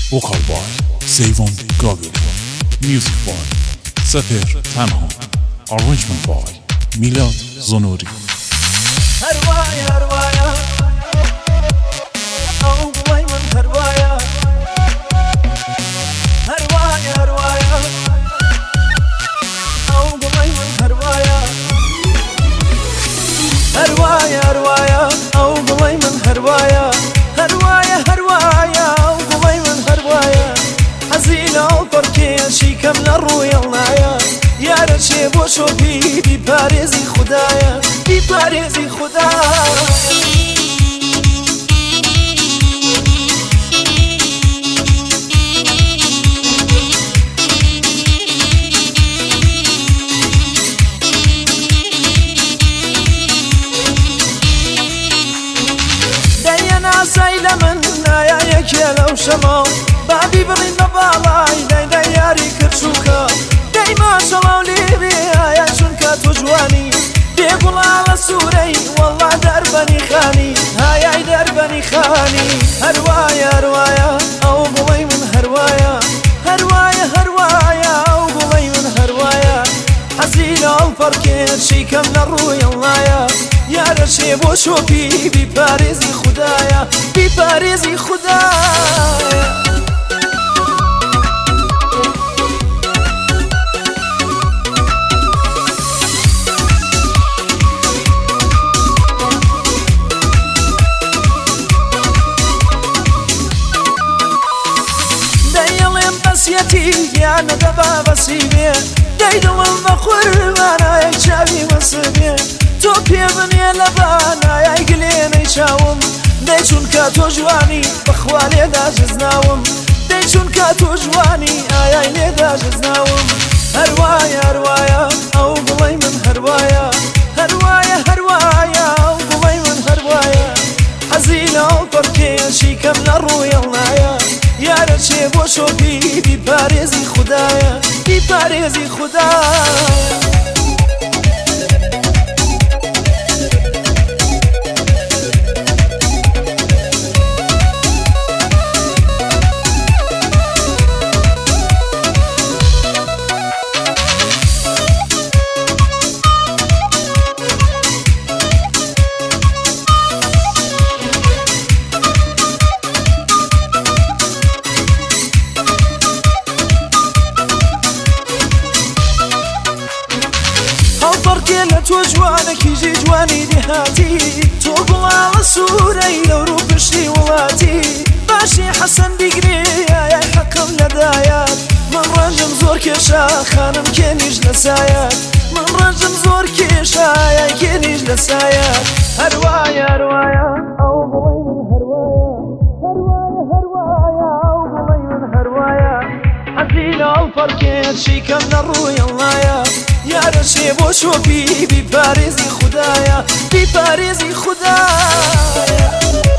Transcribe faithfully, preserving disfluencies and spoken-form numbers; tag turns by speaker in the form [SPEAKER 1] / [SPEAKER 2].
[SPEAKER 1] وقال باي سيفون جوجل. ميوزك باي سفير تنها. Arrangement باي میلاد زنوری.
[SPEAKER 2] هروايا هروايا أو قوي من هروايا هروايا هروايا أو قوي من هروايا هروايا هروايا أو قوي من هروايا هروايا هروايا أو قوي من هروايا حزينة وبركي شي كم الرويا النايا يا رشي بوشوفي بباريزي خدايا بباريزي خدايا دينا سايلة من يا يكي لو شمو بابي بغي نبالاي دي دياري كرشوكا ديما شلو ليبي يا شنكا تجواني بيقول على سوري والله دربني خاني هاي دربني خاني هروايا هروايا او قوي من هروايا هروايا هروايا او قوي من هروايا حزينة الفركين شي كم الروي اللايا يا رشيب وشوفي بباريزي خدايا بباريزي خدايا نسيتي يا ندبا بسيبي ديدو المخور وانا يكشافي مصبي توبي بني لبانا يا قلينا يشاوم ديشون كاتو جواني بخوالي دا جزناوم ديشون كاتو جواني اياي لي دا جزناوم هروايا هروايا او قلي من هروايا هروايا هروايا او قلي من هروايا حزينة وبركي شي كم الرويا النايا يا رشي بوشوفي بباريزي خدايا بباريزي خدايا فرقيلة وجوانك يجي جواني دهاتي توقل على سوري لو روبشني ولاتي ماشي حسن بقري يا حكم لدايات من رجم زور كيشا خانم كينيج لسايات من رجم زور كيشا يا كينيج لسايات هروايا هروايا أو قوي من هروايا هروايا هروايا أو قوي من هروايا حزينة الفرقين شي كم الرويا اللايا يا رشيب وشوفي بباريزي خدايا بباريزي خدايا